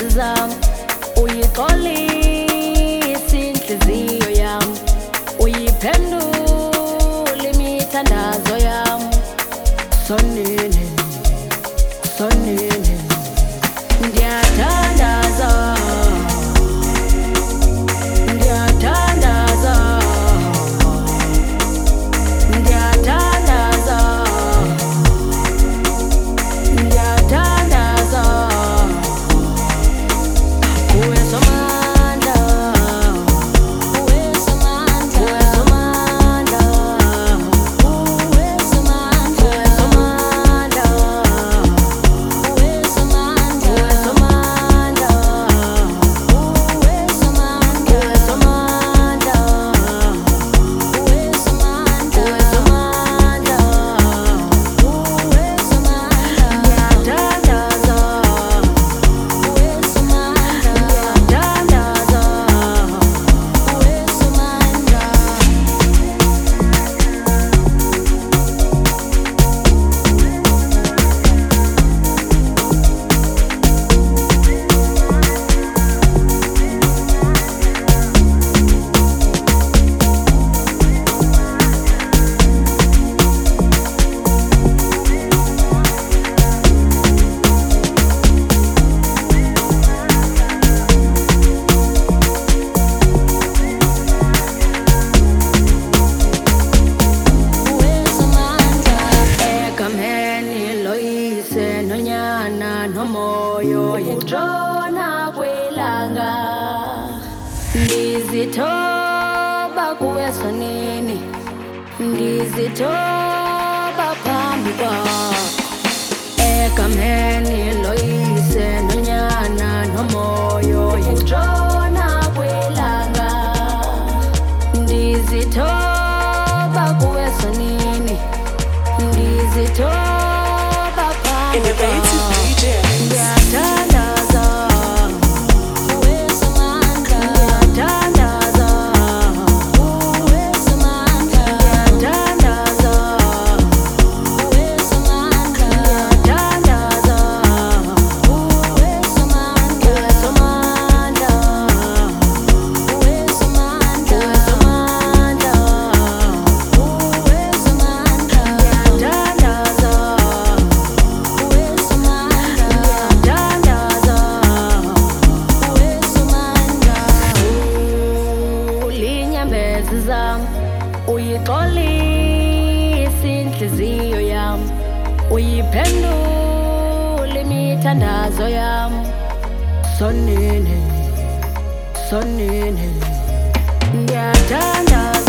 zami, uyixolisa inhliziyo yami, uyiphendula imithandazo yami. Sonini, sonini, ngiyathandaza, ngiyathandaza, ngiyathandaza, ngiyathandaza. Uwesomandla, uwesomandla, uwesomandla, uwesomandla, uwesomandla, uwesomandla, uwesomandla, uwesomandla, uwesomandla, nomoyo yentshona kwelanga, ndizithoba kuwe sonini, ndizithoba phambi kwakho. Egameni loyise nonyana nomoyo yentshona kwelanga, ndizithoba kuwe sonini, ndizithoba phambi kwakho. Ngiyathandaza, uwesomandla, ngiyathandaza, uwesomandla, ngiyathandaza, uwesomandla, ngiyathandaza, uwesomandla, uwesomandla, uwesomandla, uwesomandla, uwesomandla, ngiyathandaza. Uyixolisa inhliziyo yami, uyiphendula imithandazo yami. Sonini, sonini, ngiyathandaza.